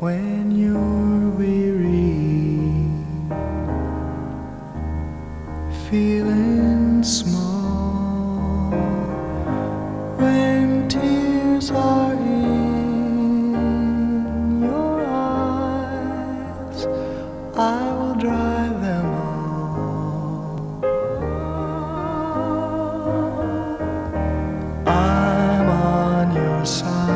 when you're weary, feeling small, when tears are in your eyes, I will dry them all. I'm on your side.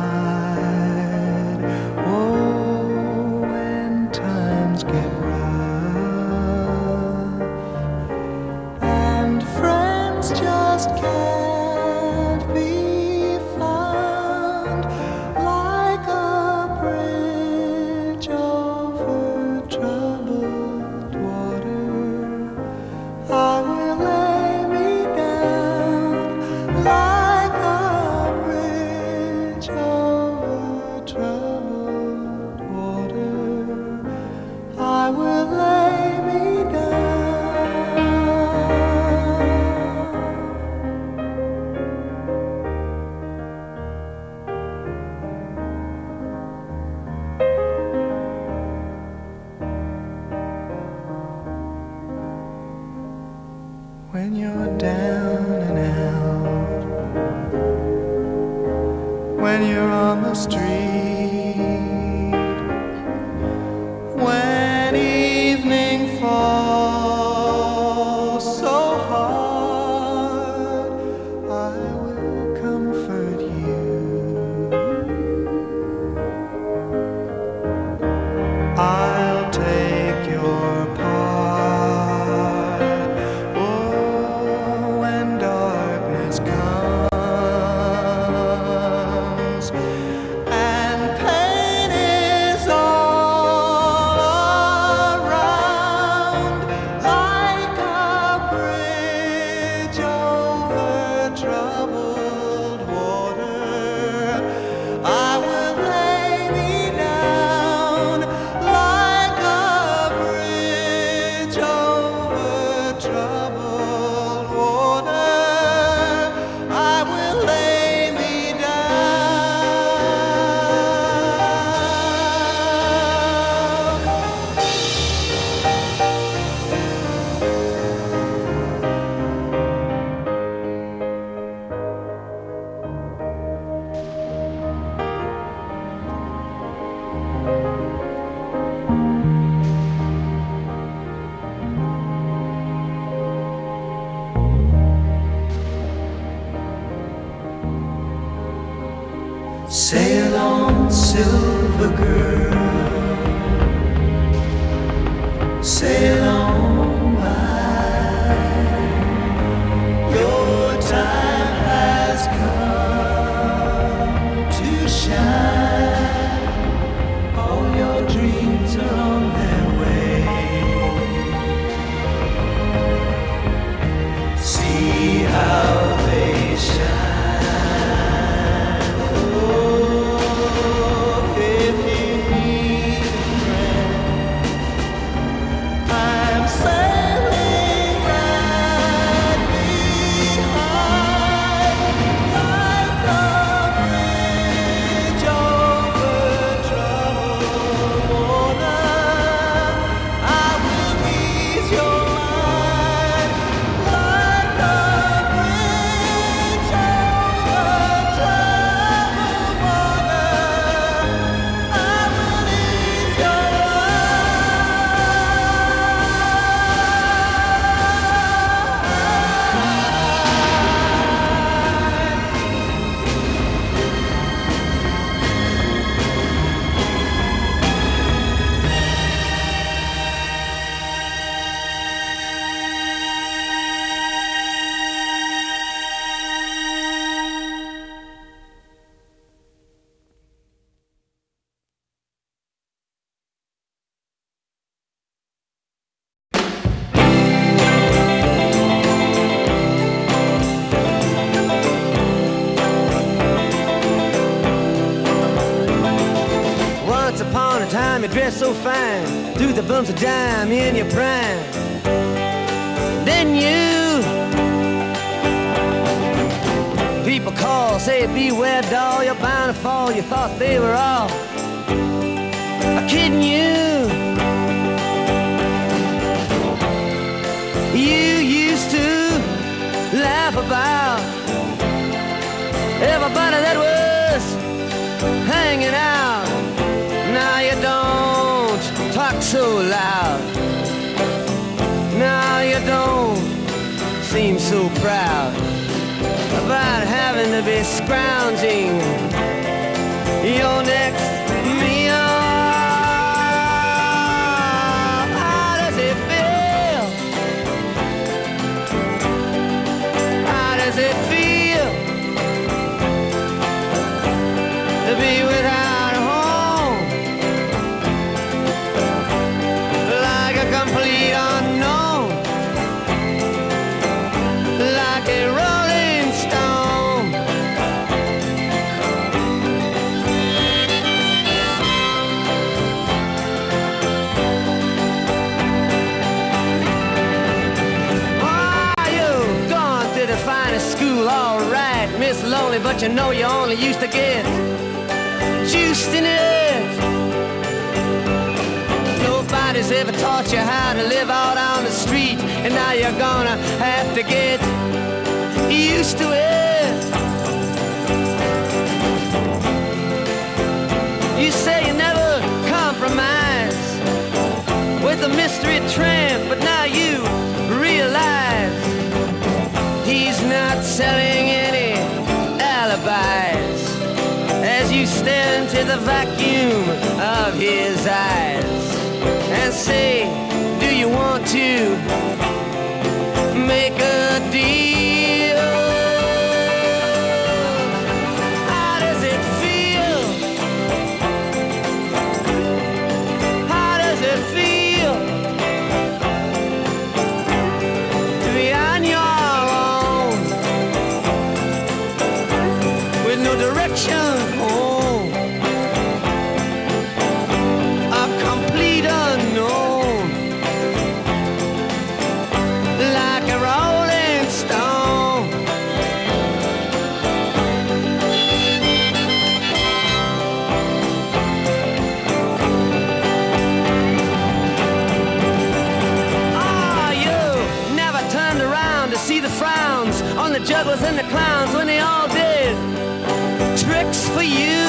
Get rough and friends just can't be found, like a bridge over troubled water. I will lay me down like a bridge over troubled water. I will lay me down. When you're down and out, when you're on the street, when evening falls so hard, I will comfort you. I'll take your part. Oh, when darkness comes and pain is all around, like a bridge over troubled water, I will lay me down like a bridge over troubled water. I will lay me Sail on, silver girl, sail on by. Your time has come to shine. All your dreams are on their way. See how they shine. You dress so fine, threw the bumps of dime in your prime. Then you people call, say beware doll, you're bound to fall. You thought they were all I'm kidding you. You used to laugh about everybody that was hanging out. Now you don't talk so loud. Now you don't seem so proud about having to be scrounging your next meal. How does it feel? How does it feel to be without a home, like a complete unknown, like a rolling stone? Oh, you've gone to the finest school, all right, Miss Lonely, but you know you only used to get juiced in it. Nobody's ever taught you how to live out on the street, and now you're gonna have to get used to it. You say you never compromise with a mystery tramp, but now you realize he's not selling any alibis as you stare into the vacuum of his eyes and say, do you want to make a deal? How does it feel? How does it feel to be on your own with no direction home? A complete unknown, like a rolling stone. Oh, you never turned around to see the frowns on the jugglers and the clowns when they all did tricks for you.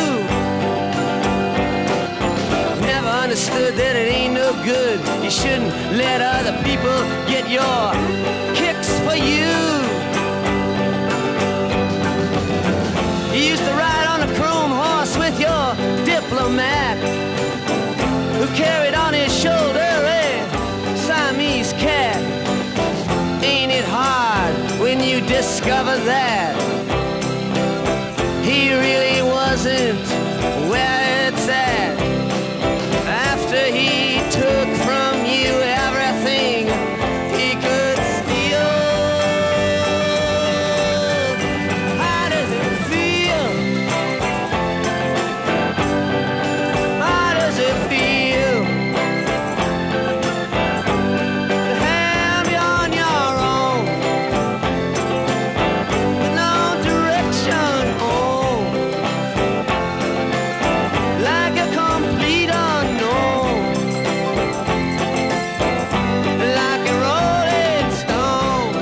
Never understood that it ain't no good. You shouldn't let other people get your kicks for you. You used to ride on a chrome horse with your diplomat, who carried on his shoulder a Siamese cat. Ain't it hard when you discover that he really wasn't where it's at? After he took from you everything he could steal. How does it feel? How does it feel to have you on your own with no direction home, like a complete unknown, like a rolling stone?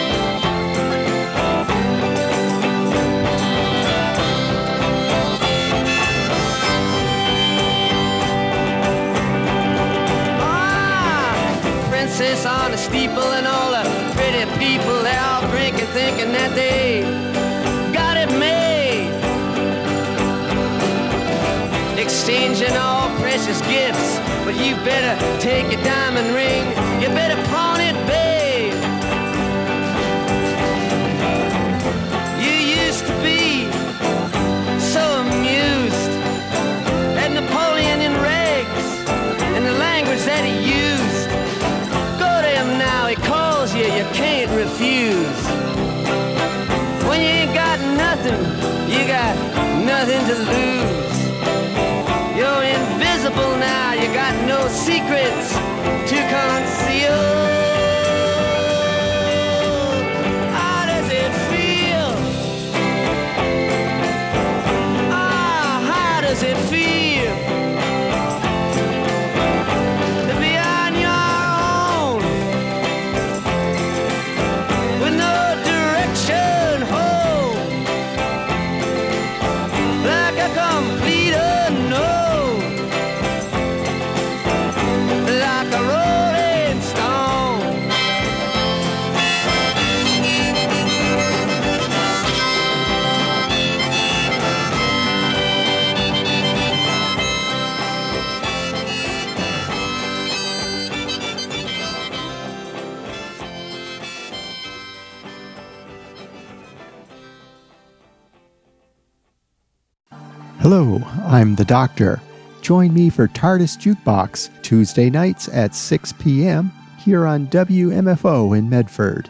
Ah, princess on the steeple and all the pretty people, they're all drinking, thinking that they got it made, exchanging all precious gifts. But you better take your diamond ring, you better pawn it, babe. You used to be so amused at Napoleon in rags and the language that he used. Go to him now, he calls you, you can't refuse. When you ain't got nothing, you got nothing to lose. You're invisible now, you got no secrets to conceal. How does it feel? Ah, how does it feel Hello, I'm the Doctor. Join me for TARDIS Jukebox Tuesday nights at 6 p.m. here on WMFO in Medford.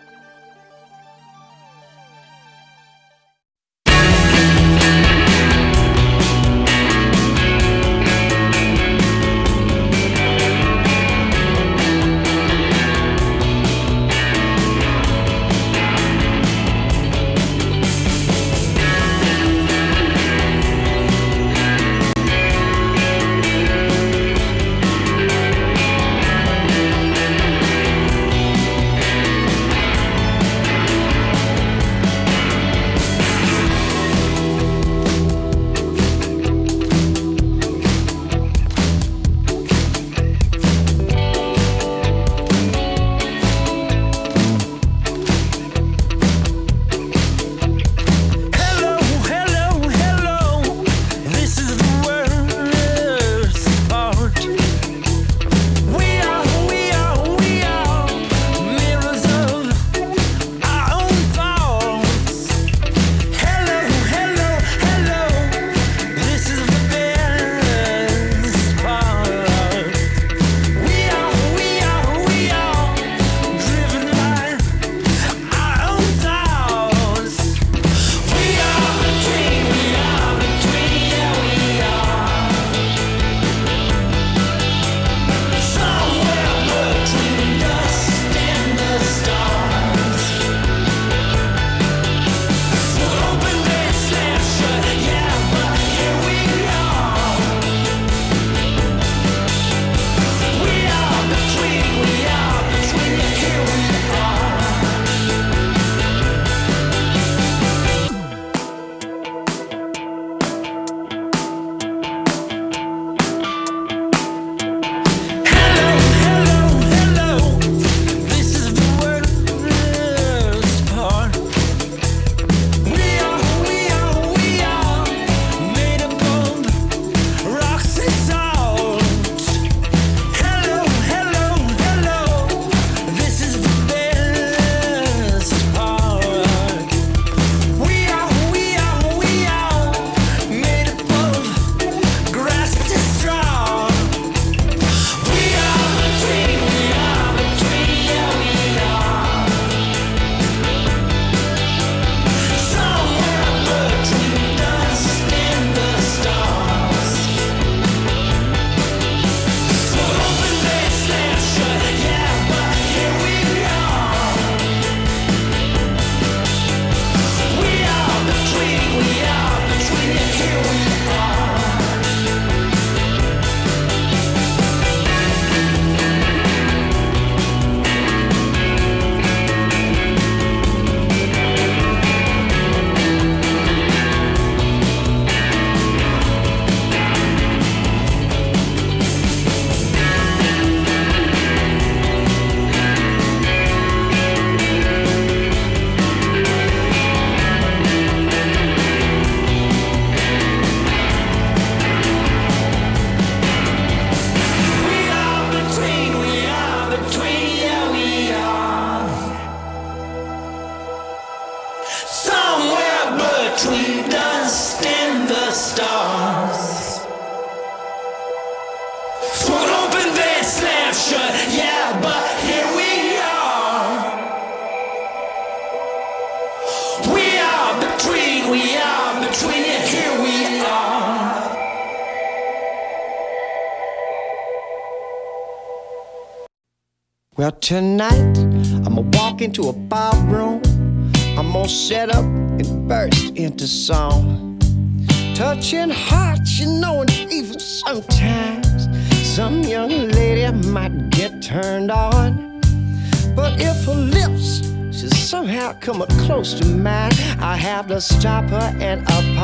Well, tonight, I'ma walk into a ballroom. I'm gonna set up and burst into song. Touching hearts, you know, and even sometimes some young lady might get turned on. But if her lips should somehow come up close to mine, I have to stop her and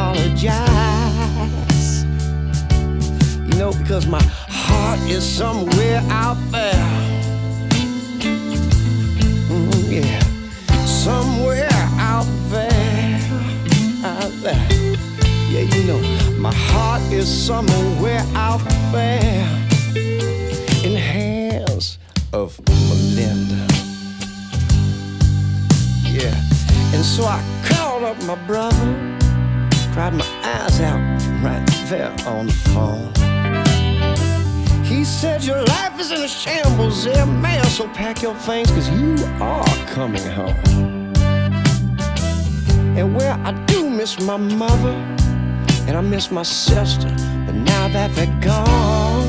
apologize. You know, because my heart is somewhere out there. Yeah, somewhere out there, out there. Yeah, you know, my heart is somewhere out there in hands of Melinda. Yeah, and so I called up my brother. cried my eyes out right there on the phone. He said, your life is in a shambles there, man, so pack your things, 'cause you are coming home. And where I do miss my mother, and I miss my sister, but now that they're gone,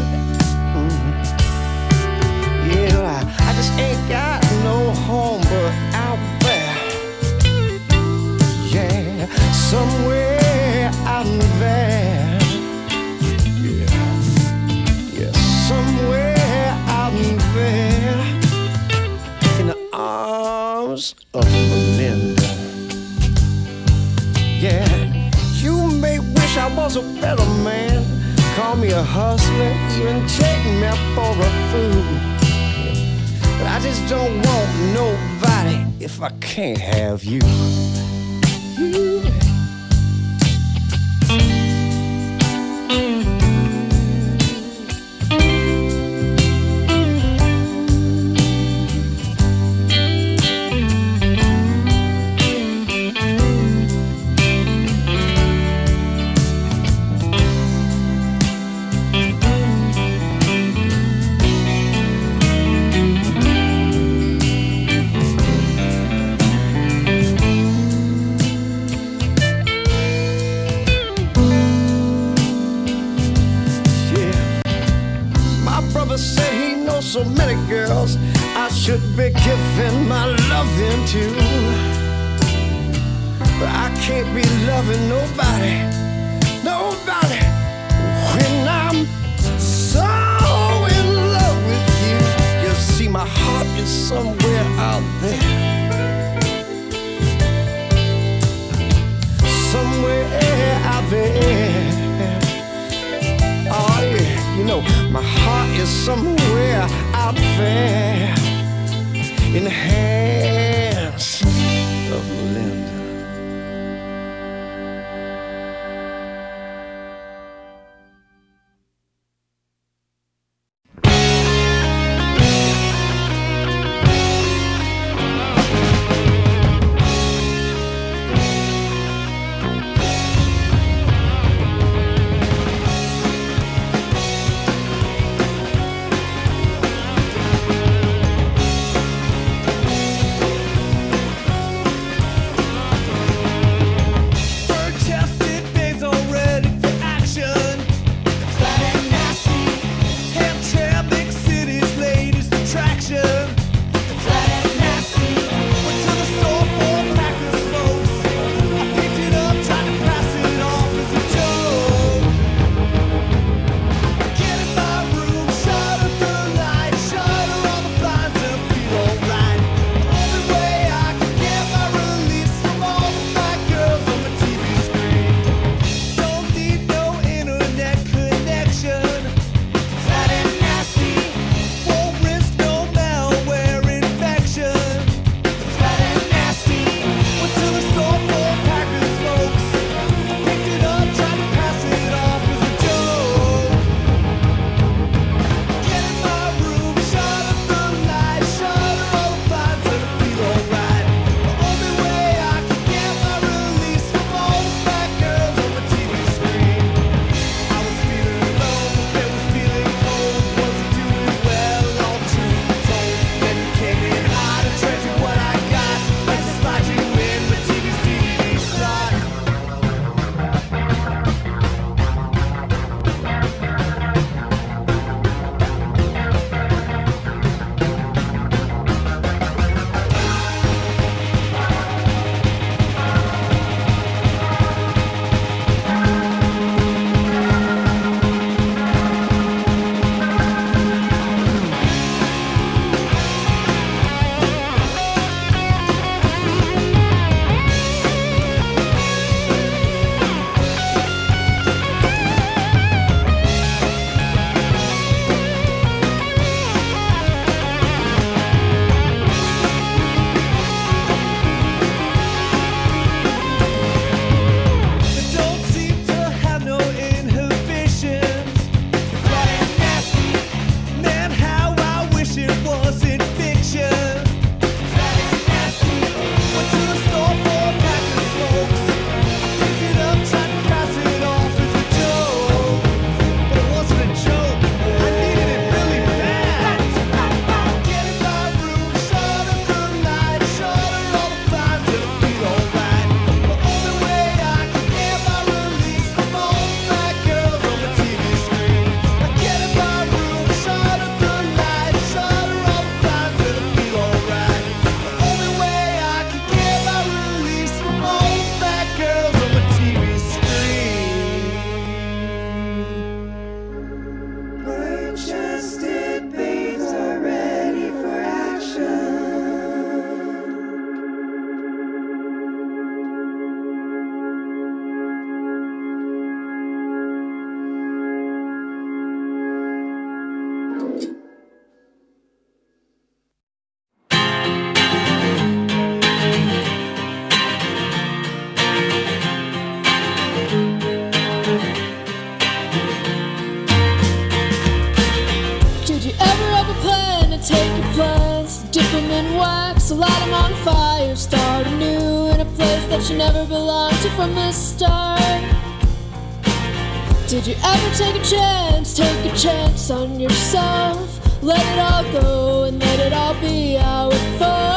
yeah, I just ain't got no home but out there. Yeah, somewhere out there. Yeah, somewhere out there in the arms of Melinda. Yeah, you may wish I was a better man, call me a hustler, even take me for a fool. But I just don't want nobody if I can't have you. Said he knows so many girls I should be giving my loving to, but I can't be loving nobody, nobody, when I'm so in love with you. You see, my heart is somewhere out there, somewhere out there. Oh yeah, you know, my heart is somewhere out there in the hands of Melinda. place that you never belonged to from the start? Did you ever take a chance on yourself? Let it all go and let it all be how it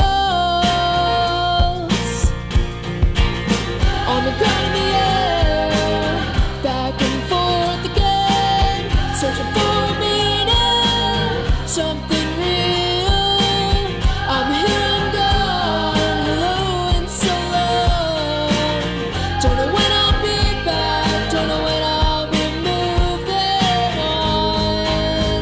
falls. On the ground in the air, back and forth again, searching for a meaning, something real. I'm here, I'm gone, hello and so long. Don't know when I'll be back, don't know when I'll be moving on.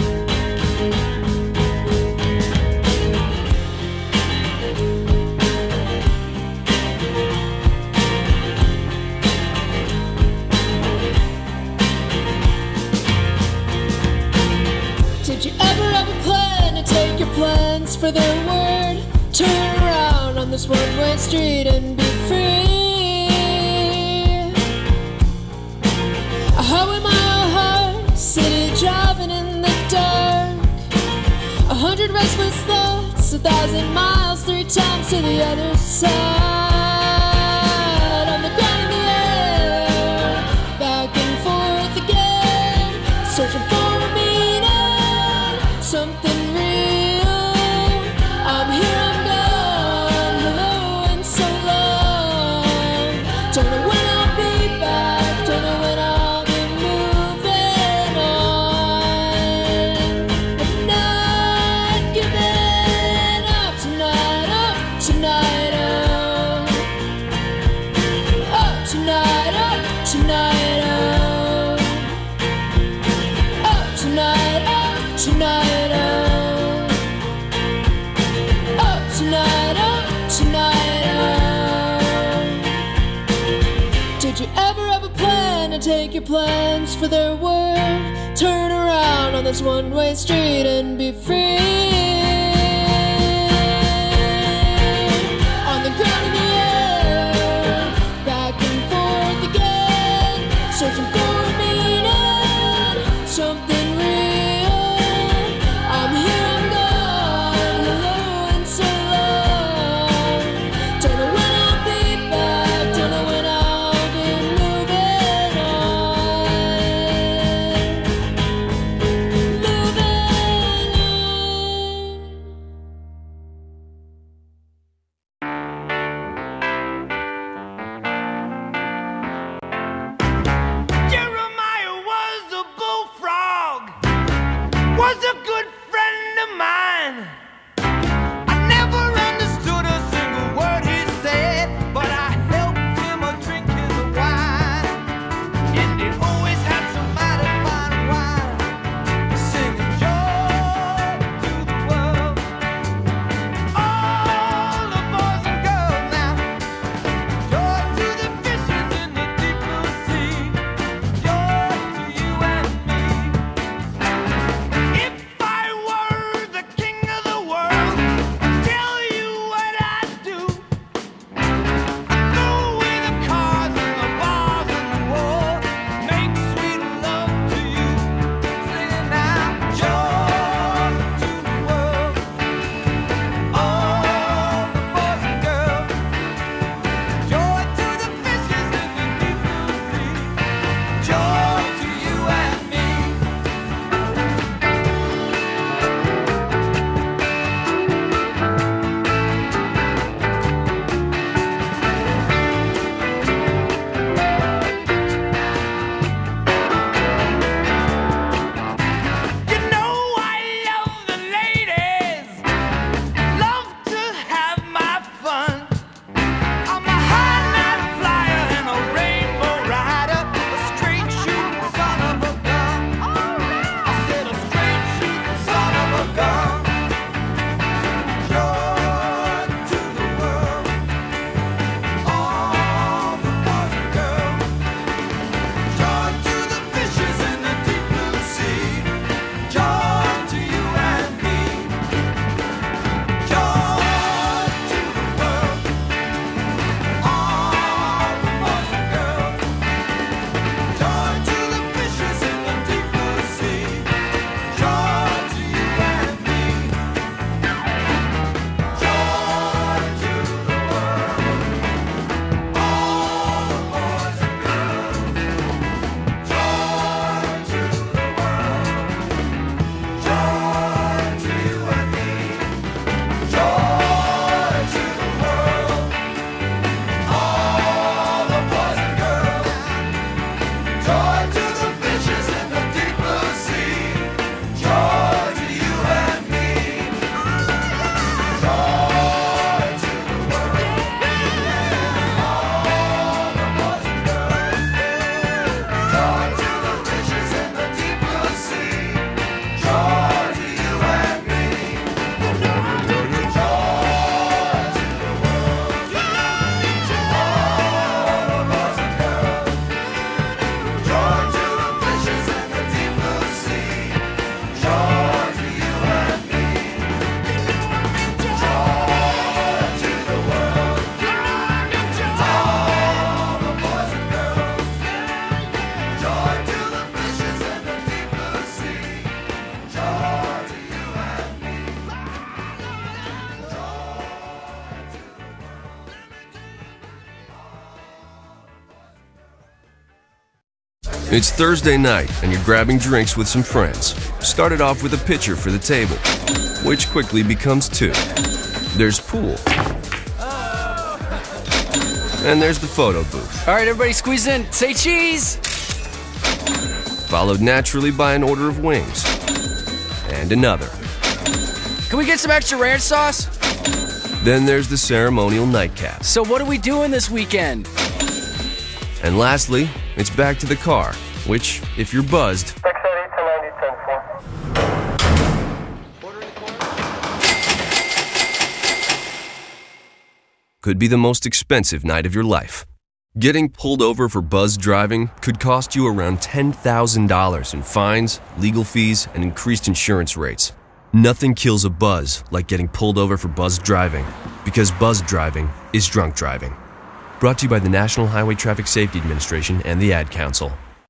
Did you ever have a plan to take your plans for their word? Turn around on this one-way street and be free. A highway mile high, city driving in the dark. 100 restless thoughts, 1,000 miles, 3 times to the other side. On the ground in the air, back and forth again, searching for a meaning, something real. I'm here, I'm gone, hello and so long. Don't know when I'll be back, don't know when I'll be moving on. I'm not giving up tonight, up tonight, up tonight, up tonight, up tonight, up tonight, up tonight, up tonight. Did you ever have a plan to take your plans for their word? Turn around on this one-way street and be free. On the ground in the air, back and forth again, searching for a meaning, something real. I'm here, I'm gone, hello and so long. Don't know when I'll be back, don't know when I'll be moving on. Moving on. It's Thursday night, and you're grabbing drinks with some friends. Started off with a pitcher for the table, which quickly becomes two. There's pool. And there's the photo booth. All right, everybody squeeze in. Say cheese! Followed naturally by an order of wings. And another. Can we get some extra ranch sauce? Then there's the ceremonial nightcap. So what are we doing this weekend? And lastly, it's back to the car, which, if you're buzzed, could be the most expensive night of your life. Getting pulled over for buzz driving could cost you around $10,000 in fines, legal fees, and increased insurance rates. Nothing kills a buzz like getting pulled over for buzz driving, because buzz driving is drunk driving. Brought to you by the National Highway Traffic Safety Administration and the Ad Council.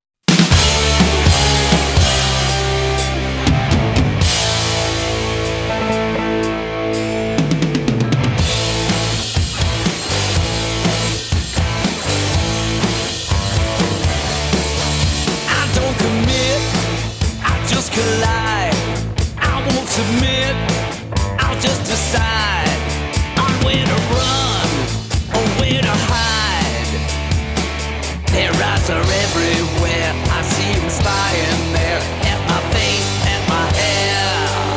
I don't commit, I just collide. I won't submit, I'll just decide on where to run or where to hide. Their eyes are everywhere, I see them spying there at my face, at my hair.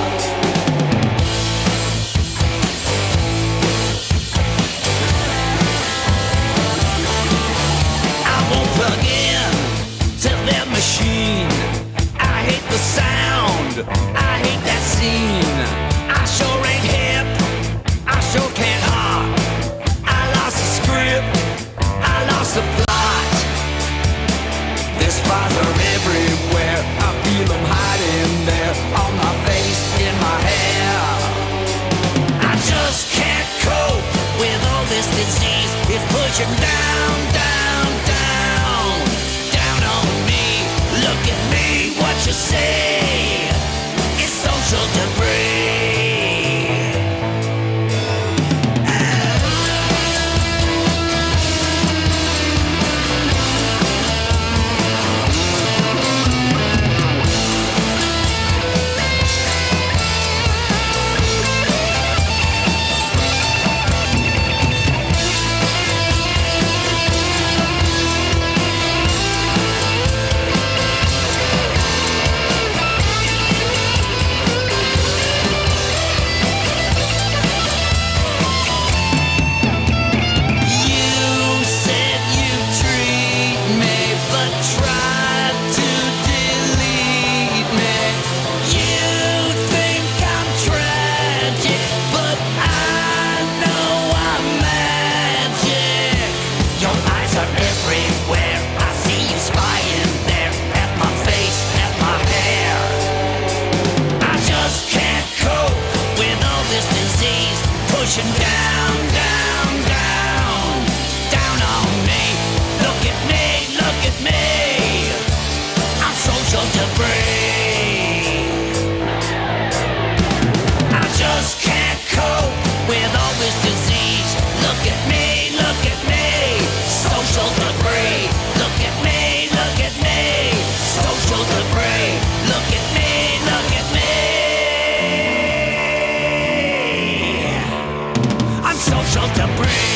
I won't plug in to their machine. I hate the sound, I hate that scene. I sure ain't hip, I sure can't hop. I lost the script, I lost the plot. Their spies are everywhere, I feel them hiding there, on my face, in my hair. I just can't cope with all this disease. It's pushing down, down, down, down on me. Look at me, what you say? It's social debris. You said you'd treat me, but tried to delete me. You think I'm tragic, but I know I'm magic. Your eyes are everywhere, I see you spying there, at my face, at my hair. I just can't cope with all this disease, pushing down, down, down, down on me. Look at me, look at me. I'm social debris. I just can't cope with all this disease. Look at me, look at me. Social debris. Look at me, look at me. Social debris. Look at me, look at me. I'm social debris.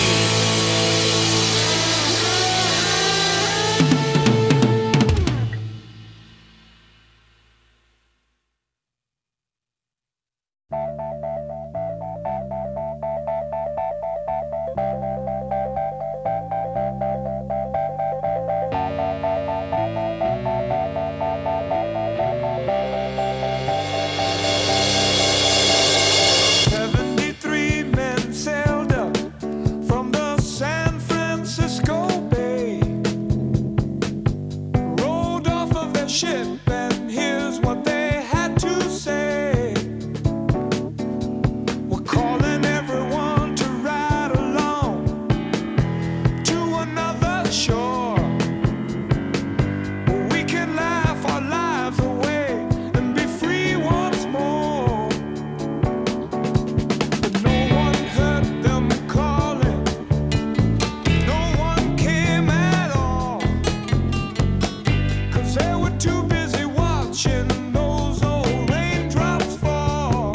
too busy watching those old raindrops fall.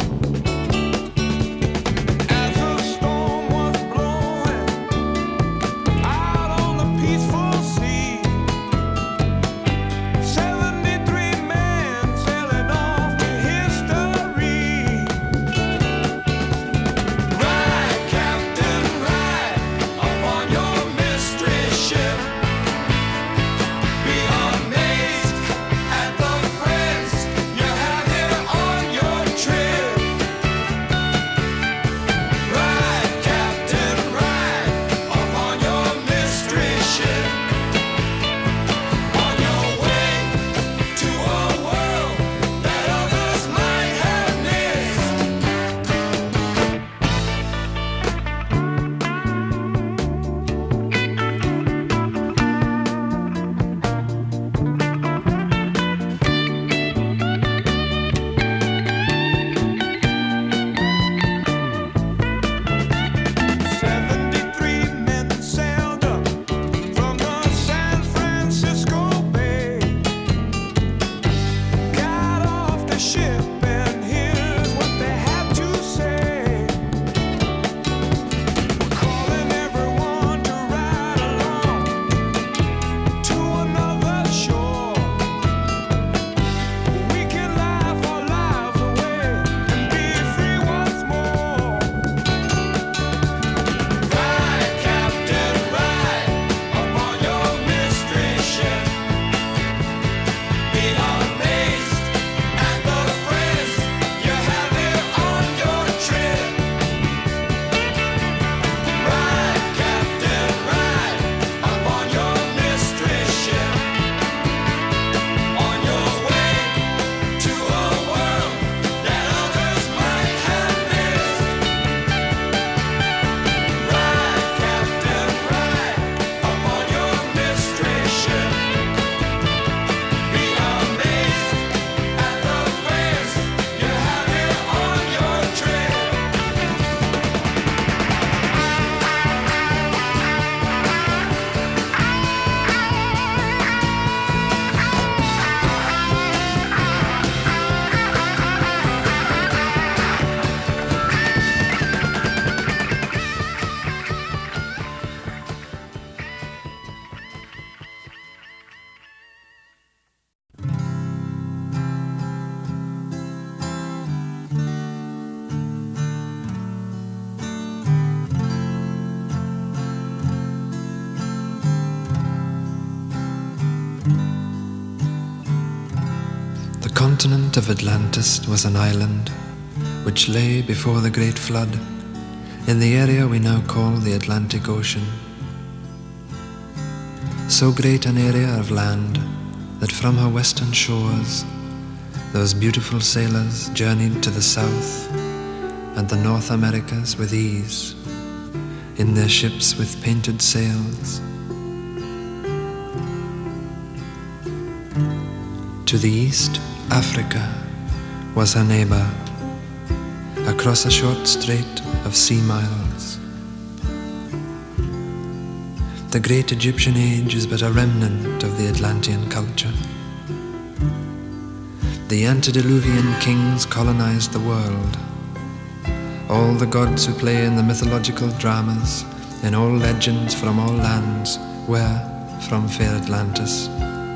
As the storm was blowing out on the peaceful sea, 73 men sailing off to history. Ride, Captain, ride upon your mystery ship. Be amazed at the friends you have here on your trip. Ride, Captain, ride upon your mystery ship. On your way to a world that others might have missed. "73 men sailed up from the San Francisco Bay, got off the ship, and here's what they had to say. We're calling everyone to ride along to another shore. We can laugh our lives away and be free once more. Ride, Captain, ride upon your mystery ship. Be amazed at the friends you have here on your trip. Ride, Captain, ride upon your mystery ship. On your way to a world that others might have missed. Ride, Captain, ride upon your mystery ship. Be amazed at the friends you have here on your trip. The continent of Atlantis was an island which lay before the Great Flood in the area we now call the Atlantic Ocean. So great an area of land that from her western shores those beautiful sailors journeyed to the South and the North Americas with ease in their ships with painted sails. To the east, Africa was her neighbor, across a short strait of sea miles. The great Egyptian age is but a remnant of the Atlantean culture. The antediluvian kings colonized the world. All the gods who play in the mythological dramas, in all legends from all lands, were from fair Atlantis.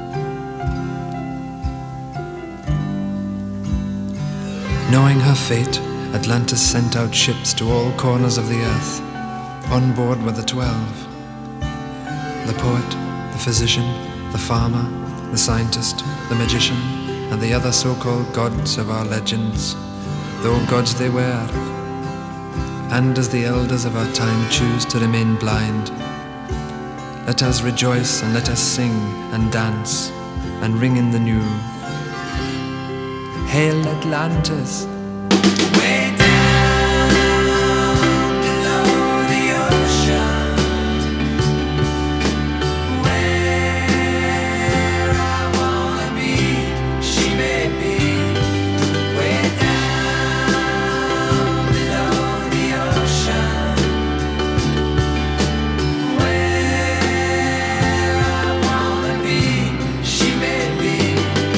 Knowing her fate, Atlantis sent out ships to all corners of the earth. On board were the 12. The poet, the physician, the farmer, the scientist, the magician, and the other so-called gods of our legends, though gods they were. And as the elders of our time choose to remain blind, let us rejoice and let us sing and dance and ring in the new. Hail Atlantis! Way down below the ocean, where I wanna be, she may be. Way down below the ocean, where I wanna be, she may be.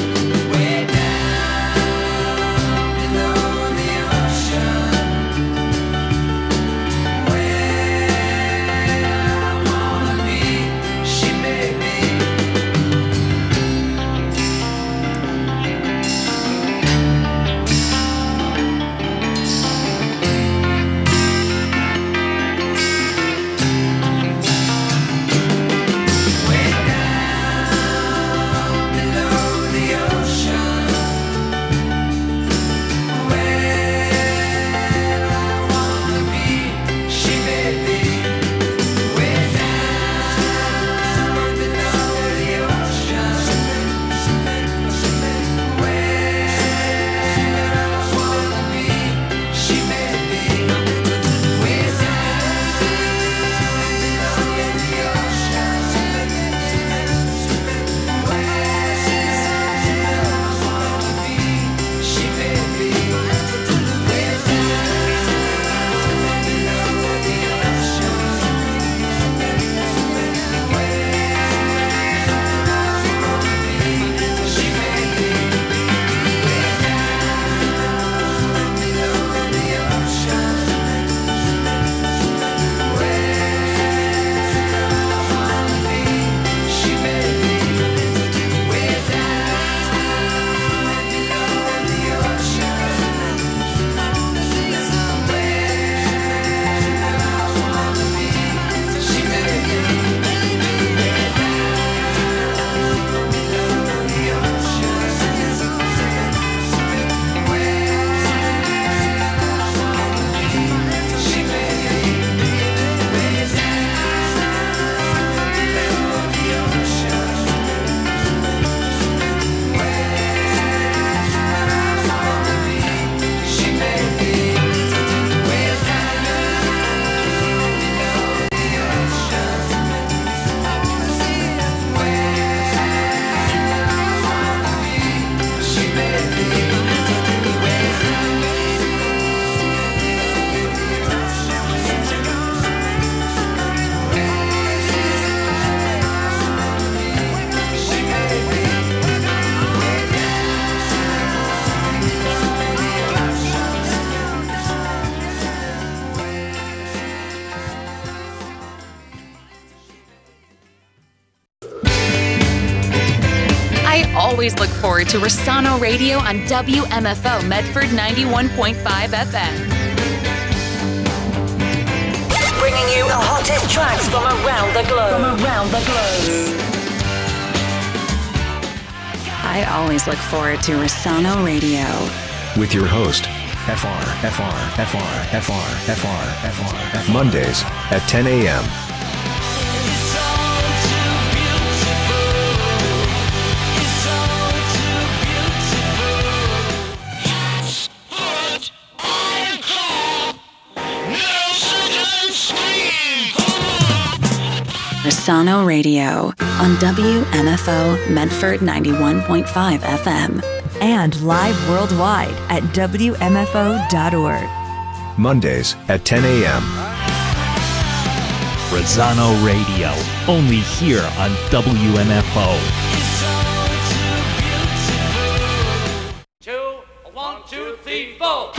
I always look forward to Rosano Radio on WMFO Medford 91.5 FM. Bringing you the hottest tracks from around the globe. I always look forward to Rosano Radio. With your host, Mondays at 10 a.m. Rosano Radio on WMFO Medford 91.5 FM. And live worldwide at WMFO.org. Mondays at 10 a.m. Rosano Radio, only here on WMFO. 1, 2, 3, 4.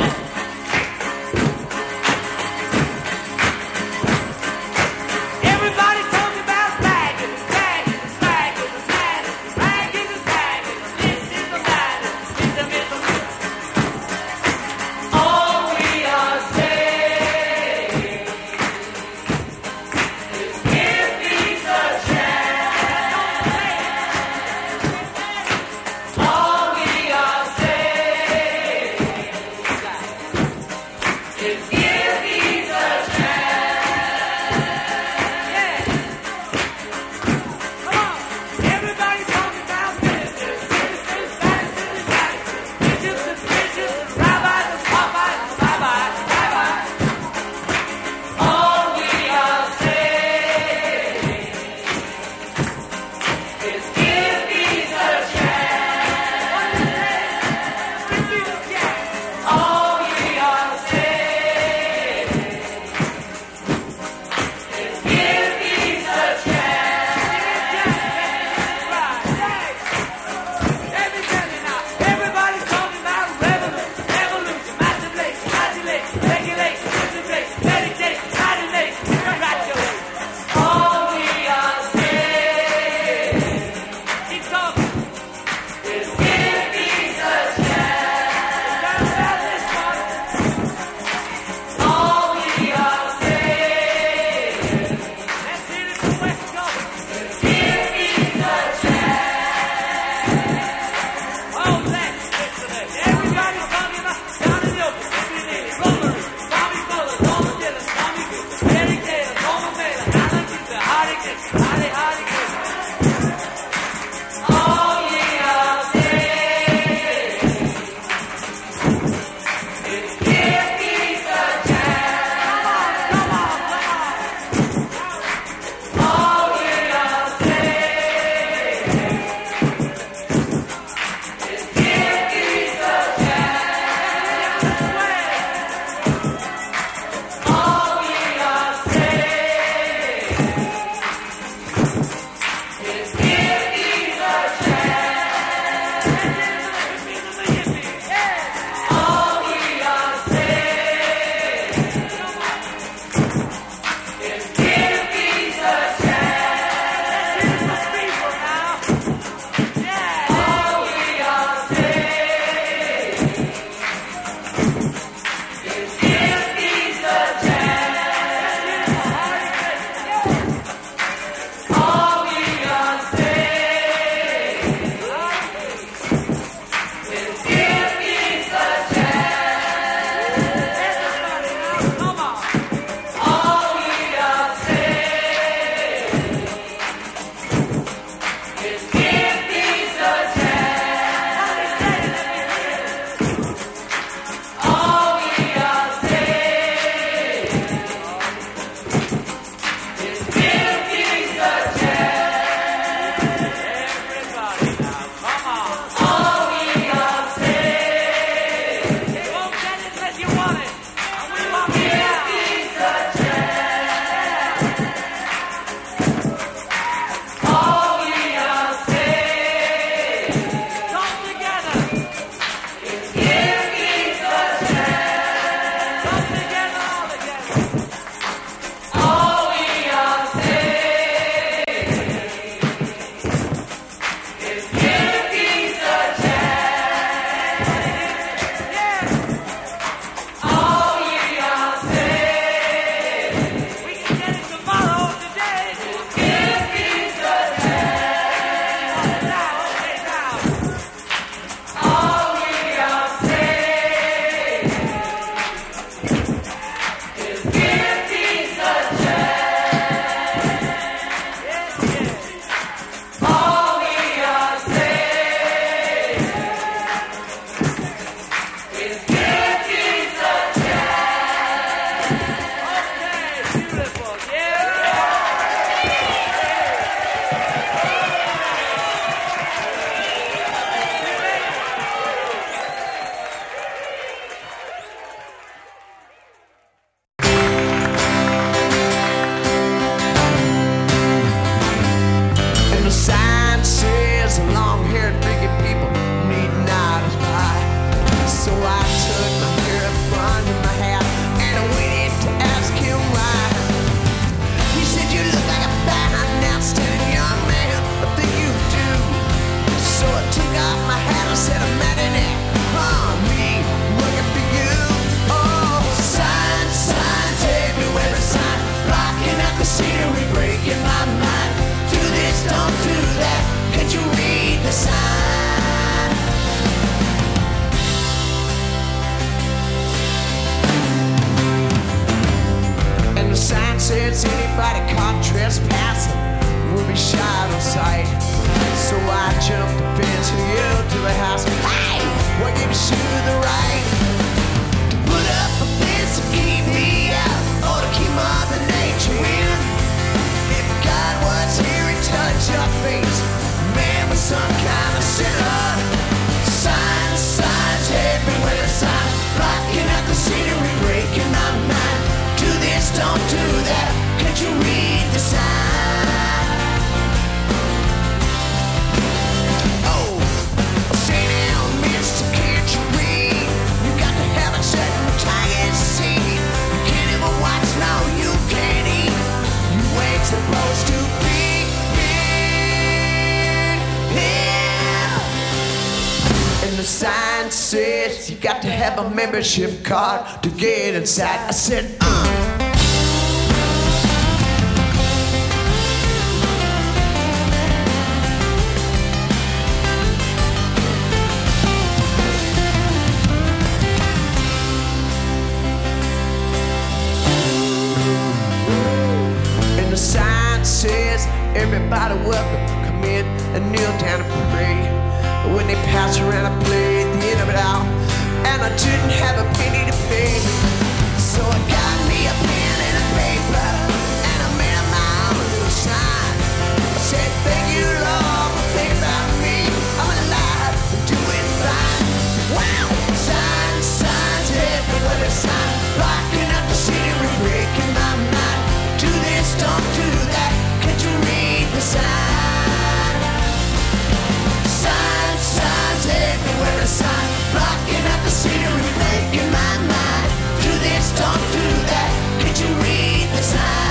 the house. Hey, what gives you the right to put up a fence to keep me out, or to keep Mother Nature in? If God was here and touched your face, man was some kind of sinner. Signs, signs everywhere, the signs blocking out the scenery, breaking my mind. Do this, don't do that. Can't you read the sign? Oh, say now, mister, can't you read? You got to have a certain tiger seed. You can't even watch, no, you can't eat. You ain't supposed to be here. And the sign says you got to have a membership card to get inside. I said, And the sign says everybody welcome, come in and kneel down and pray. But when they pass around, I played the end of it all, and I didn't have a penny to pay. So I got me a pen and a paper, and I made up my own little sign. I said, thank you, Lord, for thinking about me. I'm alive and doing fine. Wow! Signs, signs everywhere, the sign blocking up the scenery, breaking my mind. Do this, don't do that. Can't you read the sign? Signs, signs everywhere, the sign blocking up the scenery, breaking my mind. Do this, don't do that. Can't you read the sign?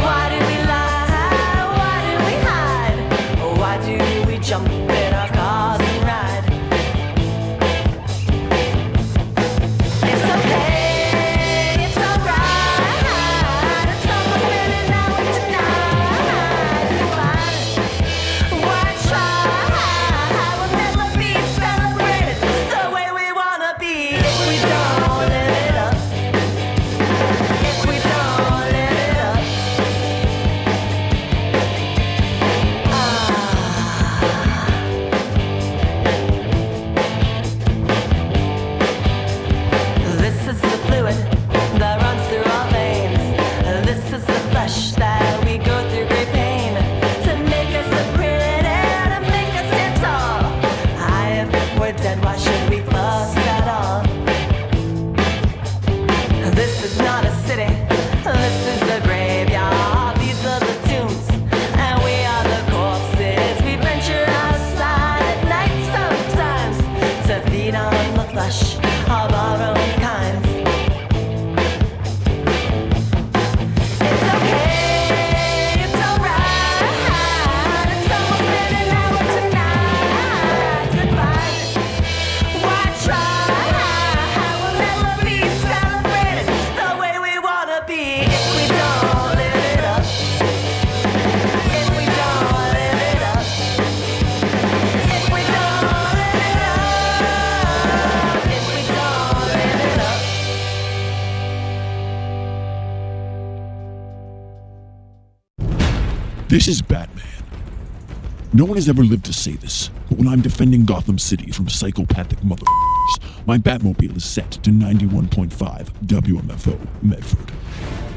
jump in our cars This is Batman. No one has ever lived to say this, but when I'm defending Gotham City from psychopathic motherfuckers, my Batmobile is set to 91.5 WMFO Medford.